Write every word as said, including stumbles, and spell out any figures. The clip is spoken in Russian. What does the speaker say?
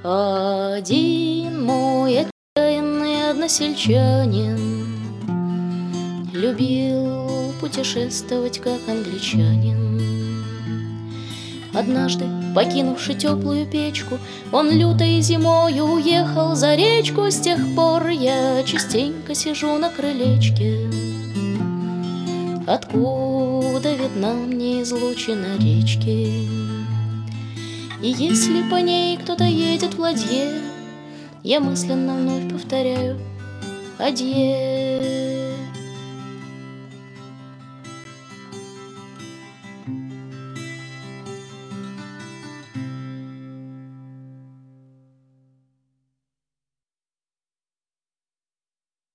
Один мой отчаянный односельчанин любил путешествовать, как англичанин. Однажды, покинувши теплую печку, он лютой зимою уехал за речку. С тех пор я частенько сижу на крылечке, откуда видна мне излучина речки. И если по ней кто-то едет в ладье, я мысленно вновь повторяю: адье.